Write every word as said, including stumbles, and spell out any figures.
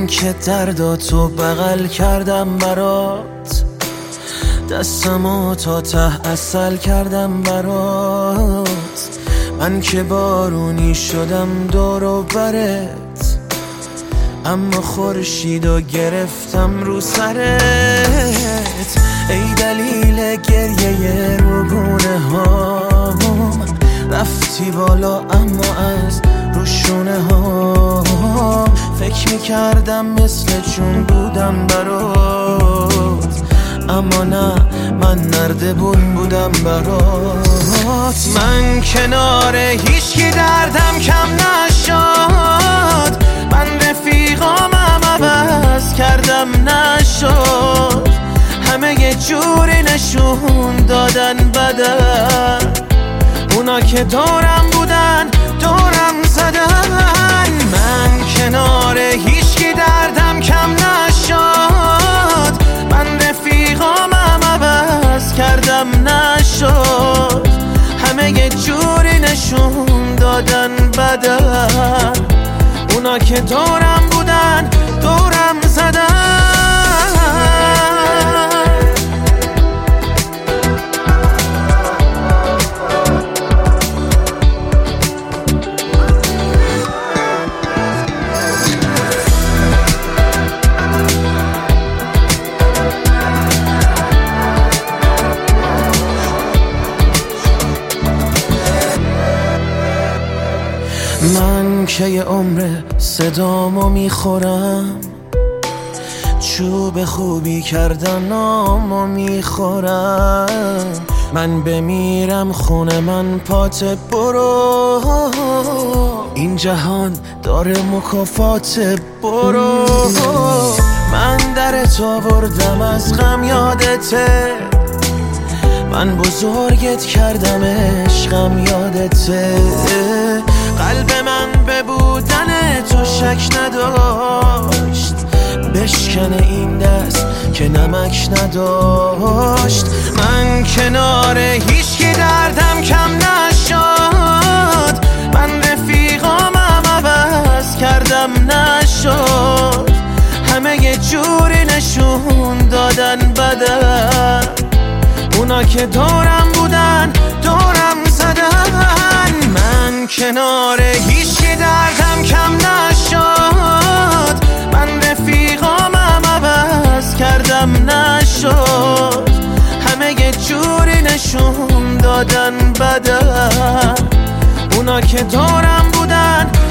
من که درداتو بغل کردم برات، دستمو تا ته اصل کردم برات. من که بارونی شدم دور و برت، اما خورشیدو گرفتم رو سرت. ای دلیل گریه روگونه هام، رفتی بالا اما از روشونه ها. فکر میکردم مثل چون بودم برات، اما نه، من نردبون بودم برات. من کنار هیچکی دردم کم نشد، من رفیقامم عوض کردم نشد. همه یه جوری نشون دادن بدن، اونا که دورم بودن دورم زدن. من کنار هیچکی دردم کم نشد، من رفیقامم عوض کردم نشد. همه یه جوری نشون دادن بدن، اونا که دورم بودن دورم زدن. من که یه عمر صدامو میخورم، چوب خوبی کردن نامو میخورم. من بمیرم خونه من پات برو، این جهان داره مکافات برو. من درت آوردم از غم یادته، من بزرگت کردم عشقم یادته. قلب من به بودن تو شک نداشت، بشکنه این دست که نمک نداشت. من کنار هیچکی دردم کم نشد، من رفیقامم عوض کردم نشد. همه یه جوری نشون دادن بدن، اونا که دورم بودن دورم زدن. من کنار هیچکی دردم کم نشد، من رفیقامم عوض کردم نشد. همه یه جوری نشون دادن بدن، اونا که دورم بودن